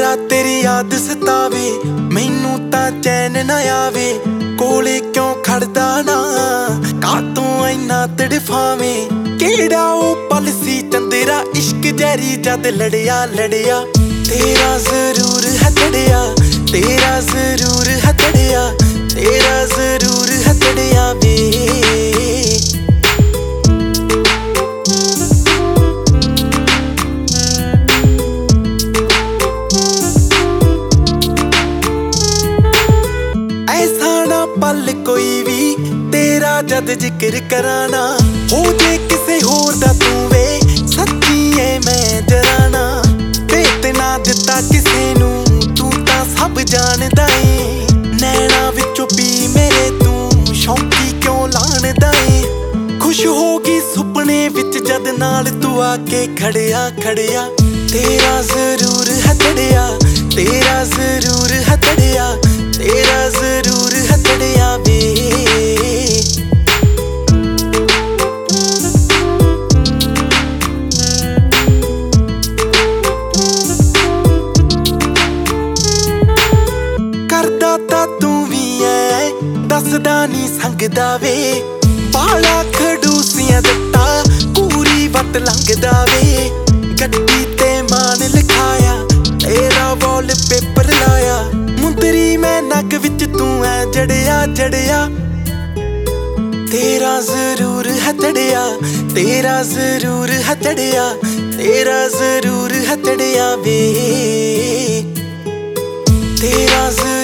ਸਾਰਾ तेरी याद सतावे मैनू तां चैन ना आवे कोले क्यों खड़दा ना कातों इन्ना तड़फावे केड़ा ओ पल सी चंदेरा इश्क जैरी जद लड़िया लड़िया तेरा जरूर है तड़िया तेरा जरूर है तड़िया तेरा जरूर है तड़िया वे पल कोई भी तेरा जद जिक्र कराना हो जे किसे होर दा तू वे सच्ची है मैं डराना भेत ना दिता किसे नू तू तां सब जानदा ए नैना विचों पी मेरे तू शौकी क्यों लाणदा ए खुश होगी सुपने विच जद नाल तू आके खड़िया खड़िया तेरा जरूर है तड़िया तेरा जरूर है तड़िया तेरा जरूर है तड़िया वे करदा तां तू भी ऐ दसदा नी संगदा वे बाला खड़ूसियां दत्ता पूरी वट लंघदा वे गड्डी ते मान लिखाया तेरा वॉल पेपर लाया मुंदरी मैं नग विच तू है जड़िया जड़िया तेरा जरूर है तड़िया तेरा जरूर है तड़िया तेरा जरूर है तड़िया वे तेरा